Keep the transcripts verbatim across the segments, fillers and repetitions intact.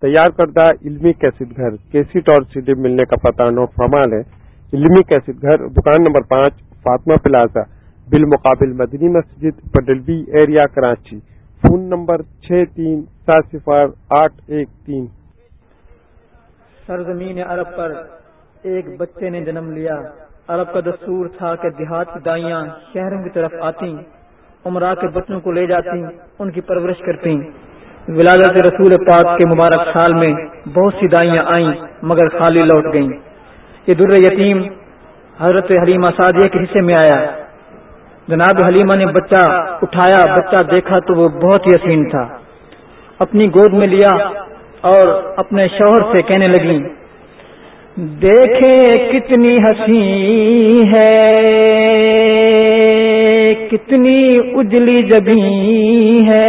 تیار کردہ علمی کیسٹ گھر کیسٹ اور سی ڈی ملنے کا پتہ نوٹ فرمان ہے۔ علمی کیسٹ گھر دکان نمبر پانچ فاطمہ پلازا بالمقابل مدنی مسجد پڈلوی ایریا کراچی۔ فون نمبر چھ تین سات صفر آٹھ ایک تین۔ سرزمین عرب پر ایک بچے نے جنم لیا۔ عرب کا دستور تھا کہ دیہات کی دائیاں شہروں کی طرف آتی، عمرہ کے بچوں کو لے جاتی، ان کی پرورش کرتی۔ ولادت رسول پاک کے مبارک سال میں بہت سی دائیاں آئیں مگر خالی لوٹ گئیں۔ یہ در یتیم حضرت حلیمہ سعدیہ کے حصے میں آیا۔ جناب حلیمہ نے بچہ اٹھایا، بچہ دیکھا تو وہ بہت ہی حسین تھا۔ اپنی گود میں لیا اور اپنے شوہر سے کہنے لگی، دیکھیں کتنی حسین ہے، کتنی اجلی جبیں ہے،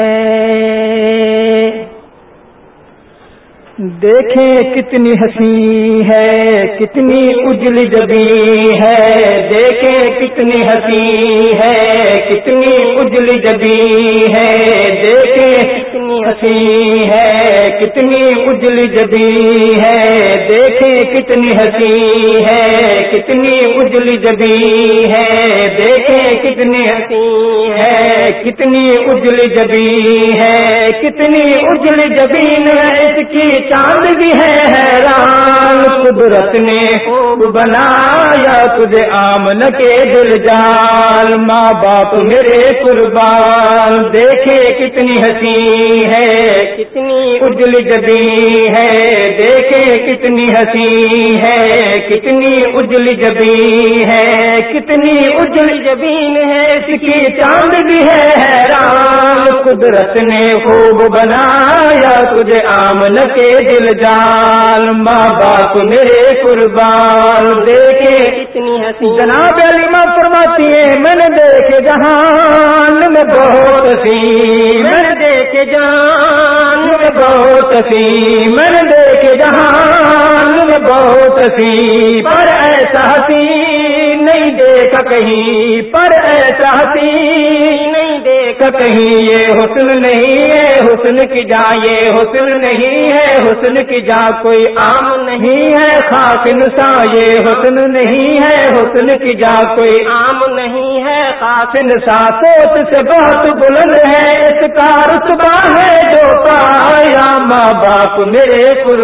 دیکھیں کتنی حسین ہے، کتنی اجلی جبیں ہے، دیکھیں کتنی حسین ہے، کتنی اجلی جبیں ہے، دیکھیں کتنی حسین ہے، کتنی اجلی جبیں ہے، دیکھیں کتنی حسین ہے، کتنی اجلی جبیں ہے، دیکھیں کتنی حسین ہے، کتنی اجلی جبیں ہے، کتنی اجلی جبیں ہے، اس کی چاند بھی ہے حیران، قدرت نے خوب بنایا تجھے آمن کے دل جان، ماں باپ میرے قربان، دیکھے کتنی حسین ہے، کتنی اجلی جبیں ہے، دیکھے کتنی حسین ہے، کتنی اجلی جبیں ہے، کتنی اجلی جبیں ہے، اس کی چاند بھی ہے حیران، قدرت نے خوب بنایا تجھے آمن کے دل جان، ماں باپ میرے قربان، دیکھے کتنی حسین۔ جناب علیمہ فرماتی ہے، میں نے دیکھے جہان میں بہت حسین، میں نے دیکھے جہان میں بہت حسین، میں نے دیکھے جہان میں بہت حسین، پر ایسا حسین نہیں دیکھا کہیں، پر ایسا حسین نہیں دیکھا کہیں، یہ حسن نہیں ہے حسن کی جا، یہ حسن نہیں ہے حسن کی جا، کوئی عام نہیں ہے خاص انسان، یہ حسن نہیں ہے حسن کی جا، کوئی عام نہیں ہے خاص انسان، سوچ سے بہت بلند ہے اس کا رتبہ ہے جو پایا، ماں باپ میرے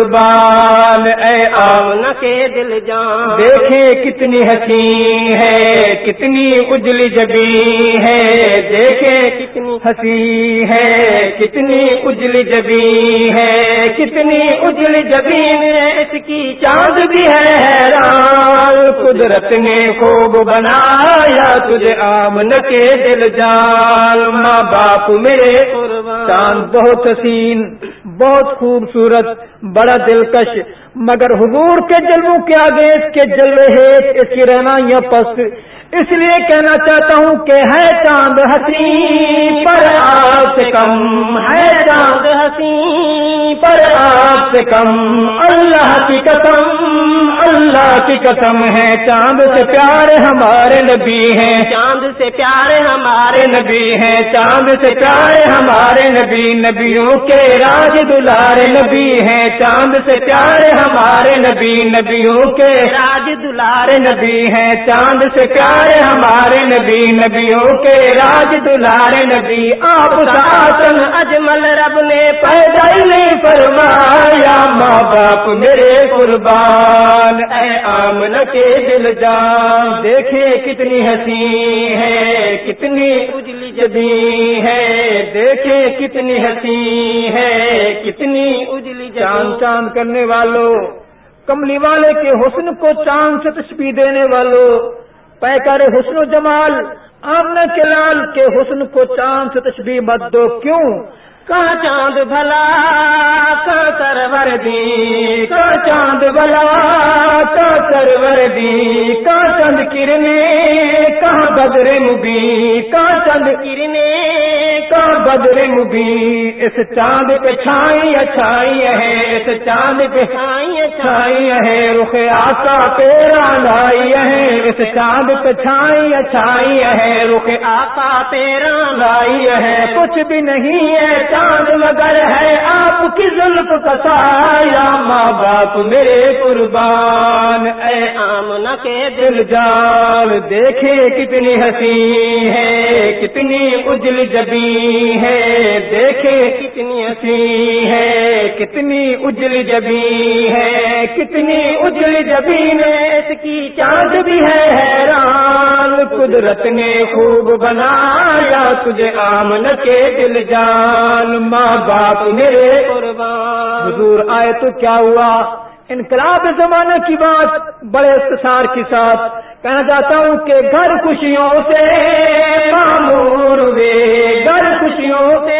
قربان، اے آمنہ کے دل جان، دیکھیں کتنی حسین ہے، کتنی اجلی جبیں ہے، دیکھیں کتنی حسین ہے، کتنی اجلی جبیں ہے، کتنی اجلی جبیں ہے، اس کی چاند بھی ہے حیران، قدرت نے خوب بنایا تجھے آمن کے دل جان، ماں باپ میرے قربان، چاند بہت حسین، بہت خوبصورت، بڑا دلکش، مگر حضور کے جلووں کے آگے اس کے جلوے ہے اس کی رہنائیاں پست، اس لیے کہنا چاہتا ہوں کہ ہے چاند حسین پر آپ سے کم، ہے چاند حسین پر آپ سے کم، اللہ کی قسم اللہ کی قسم ہے، چاند سے پیارے ہمارے نبی ہیں، چاند سے پیارے ہمارے نبی ہیں، چاند سے پیارے ہمارے نبی، نبیوں کے راج دلارے نبی ہیں، چاند سے پیارے ہمارے نبی، نبیوں کے راج دلارے نبی ہیں، چاند سے پیارے ہمارے نبی، نبیوں کے راج دلارے نبی، آپ ساتن اجمل رب نے پیدا ہی نہیں فرمایا، ماں باپ میرے قربان، اے آمنہ کے دل جان، دیکھیں کتنی حسین ہے، کتنی اجلی جبیں ہے، دیکھیں کتنی حسین ہے، کتنی اجلی جبیں، چاند چاند کرنے والوں، کملی والے کے حسن کو چاند سے تشبیہ دینے والوں، پیکر حسن و جمال آمنہ کے لال کے حسن کو چاند سے تشبیہ مت دو، کیوں؟ کہاں چاند بھلا کہاں سرور دی، کہاں چاند بھلا کہاں سرور دی، کہاں چند کرنے کہاں بدر مبین، کہاں چند کرنے کہاں بدر مبین، اس چاند پہ چھائی اچھائی ہے، اس چاند پہ چھائی اچھائی ہے، رخ آقا تیرا لائی ہے، اس چاند پہ چھائی اچھائی ہے، رخ آقا تیرا لائی ہے، کچھ بھی نہیں ہے چاند مگر ہے آپ کی کی زلف کا سایہ ماں باپ میرے قربان، اے آمنہ کے دل جان دیکھے کتنی حسین ہے، کتنی اجل جبیں ہے، دیکھے کتنی حسین ہے، کتنی اجل جبیں ہے، کتنی اجل جبیں ہے، اس کی چاند بھی ہے حیران، قدرت نے خوب بنایا تجھے آمنہ کے دل جان، ماں باپ میرے قربان۔ حضور آئے تو کیا ہوا؟ انقلاب زمانہ کی بات بڑے اختصار کے ساتھ کہنا چاہتا ہوں کہ گھر خوشیوں سے معمور ہوئے، گھر خوشیوں سے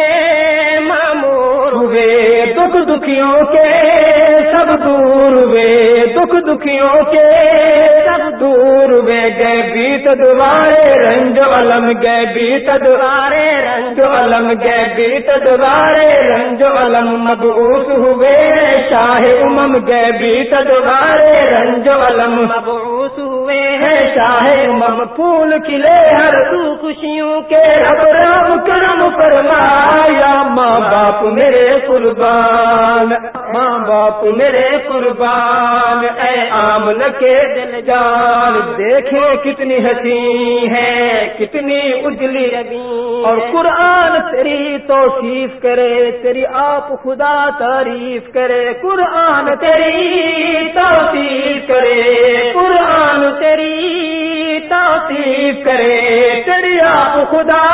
معمور ہوئے، دکھ دکھیوں کے سب دور ہوئے، دکھ دکھیوں کے سب دور ہوئے، گئے بیت دوارے رنج علم، گئے بیت دوارے رنج علم، گئے بیت دوارے رنج علم، مبعوث ہوئے شاہ امم، گئے بیت دوارے رنج علم، مبعوث ہوئے ہیں شاہ امم، پھول کھلے ہر تو خوشیوں کے، رب رام کرم فرمایا، ماں باپ میرے قربان، ماں باپ میرے قربان، اے آمنہ کے دل جان دیکھے کتنی حسین ہے، کتنی اجلی اور قرآن تیری توصیف کرے، تیری آپ خدا تعریف کرے، قرآن تیری توصیف کرے، قرآن تیری توصیف کرے، تیری آپ خدا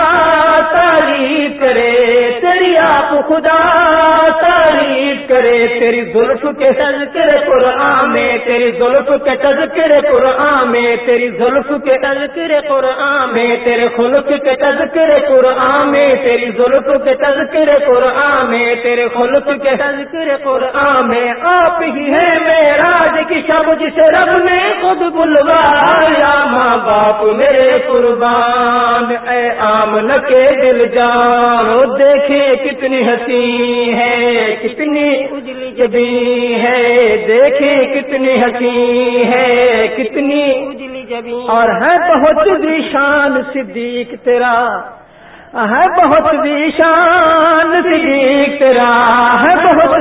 تعریف کرے، تیری آپ خدا تعریف کرے، تیری زلف کے تذکرے قرآن میں، تیری زلف کے تذکرے قرآن میں، تیری زلف کے تذکرے قرآن میں، تیرے خلق کے تذکرے قرآن میں، تیری زلف کے تذکرے قرآن میں، تیرے خلق کے تذکرے قرآن میں، آپ ہی ہیں معراج کی شب جسے رب نے خود بلوایا، ماں باپ میرے قربان، اے آمنہ کے دل جان دیکھے کتنی حسین ہے، کتنی اجلی جبیں ہے، دیکھے کتنی حسین ہے، کتنی اجلی جبیں، اور ہے بہت ذیشان صدیق تیرا، ہے بہت ذیشان صدیق تیرا، ہے بہت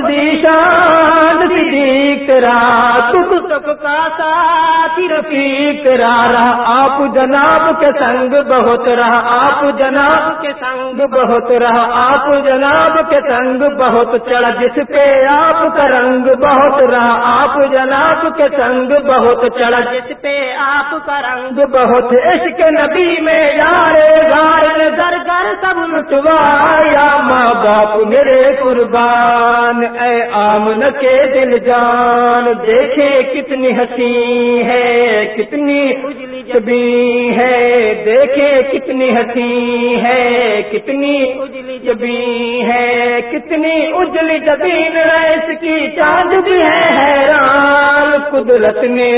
ذیشان صدیق تیرا، تک تک کا ساتھی رفیق تیرا، رہا آپ جناب کے سنگ بہت، رہا آپ جناب کے سنگ بہت، رہا آپ جناب کے سنگ بہت، چڑھا جس پہ آپ کا رنگ بہت، رہا آپ جناب کے سنگ بہت، چڑھا جس پہ آپ کا رنگ بہت، عشق نبی میں یارے غار در گر سب لٹوایا، ماں باپ میرے قربان، اے آمنہ کے دل جان دیکھے کتنی حسین ہے، کتنی اجلی جبیں ہے، دیکھے کتنی حسین ہے، کتنی اجلی جبیں ہے، کتنی اجلی جبیں اس کی چاند بھی ہے حیران، قدرت نے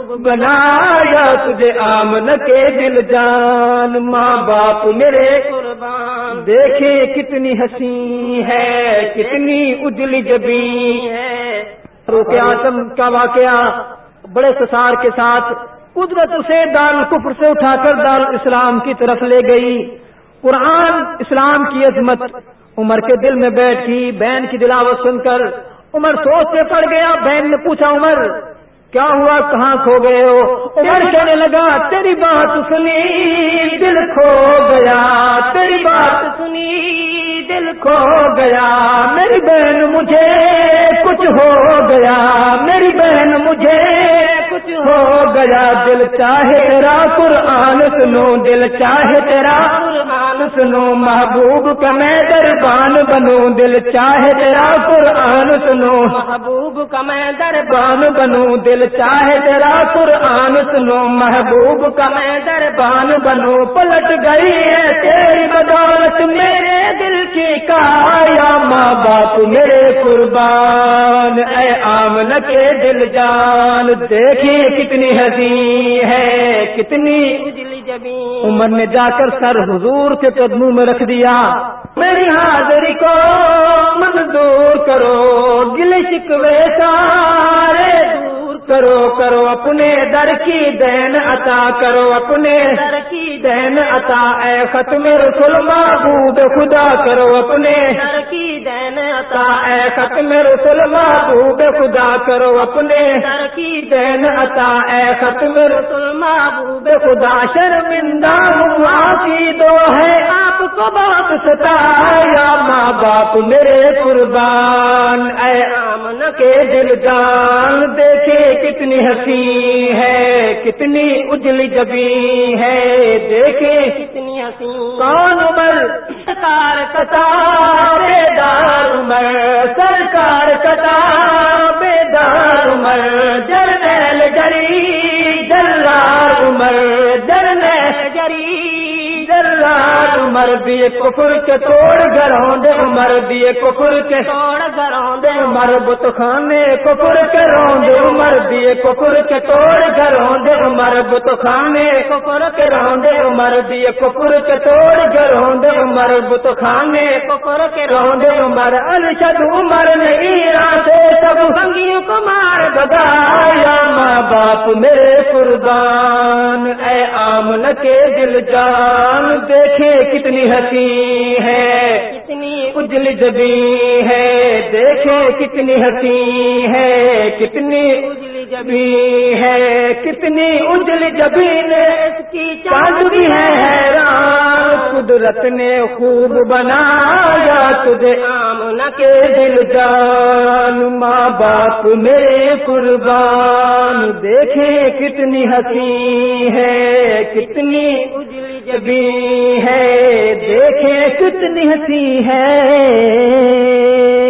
بنایا تجھے آمنہ کے دل جان، ماں باپ میرے قربان دیکھے کتنی حسین ہے، کتنی اجلی جبیں ہے۔ فاروق اعظم کا واقعہ بڑے اختصار کے ساتھ قدرت اسے دار الکفر سے اٹھا کر دار اسلام کی طرف لے گئی، قرآن اسلام کی عظمت عمر کے دل میں بیٹھی، بہن کی تلاوت سن کر عمر سوچ سے پڑ گیا، بہن نے پوچھا عمر کیا ہوا، کہاں کھو گئے ہو؟ عمر کہنے لگا تیری بات سنی دل کھو گیا، تیری بات سنی دل کھو گیا، میری بہن مجھے کچھ ہو گیا، میری بہن مجھے کچھ ہو گیا، دل چاہے تیرا قرآن سنو، دل چاہے تیرا قرآن سنو، محبوب کا میں دربان بنوں، دل چاہے تیرا قرآن سنو، محبوب کا میں دربان بنوں، دل چاہے تیرا قرآن سنو، محبوب کا میں دربان بنوں، پلٹ گئی ہے تیری بدولت میرے دل کی کایا، ماں باپ میرے قربان، اے آمنہ کے دل جان دیکھیں کتنی حسین ہے، کتنی اجلی جبیں، عمر نے جا کر سر حضور کے قدموں میں رکھ دیا، میری حاضری کو منظور کرو، گلے شکوے سارے دور کرو، کرو اپنے در کی دین عطا، کرو اپنے در کی دین عطا، اے ختم رسول محبوب خدا، کرو اپنے در کی دین عطا اے ختم رسول محبوب خدا کرو اپنے در کی دین عطا اے ختم رسول محبوب خدا شرمندہ ہوا کی دو ہے آپ کو بہت ستایا ماں باپ میرے قربان اے آمنہ کے دل جان دیکھے کتنی ہنسی ہے کتنی اجلی جبیں ہے دیکھے کتنی ہنسی کون عمر سرکار کتا بیدار عمر سرکار کتا بیدار عمر جرنیل جری جلال عمر جرنیل جری جلال عمر دیے کفر کے توڑ گھروں دے عمر دیے کفر کے توڑ گھروں دے عمر بت خانے کفر کے روندے عمر دیے کفر کے توڑ گھروں دے عمر بت خانے کفر کے روندے عمر دیے کفر کے توڑ گھروں دے عمر بت خانے کفر کے روندے عمر ارشد عمر نے ایران سے سب بھنگیوں کو مار بگایا ماں باپ میرے قربان اے آمنہ کے دل جان دیکھے کتنی ہنسی ہے کتنی اجلی جبیں ہے دیکھے کتنی ہنسی ہے کتنی اجلی جبیں ہے کتنی اجلی جبیں نے اس کی چاند بھی ہے حیران قدرت نے خوب بنایا تجھے آمنہ کے دل جان ماں باپ میرے قربان دیکھے کتنی ہنسی ہے کتنی اجلی جبیں ہے دیکھے کتنی ہنسی ہے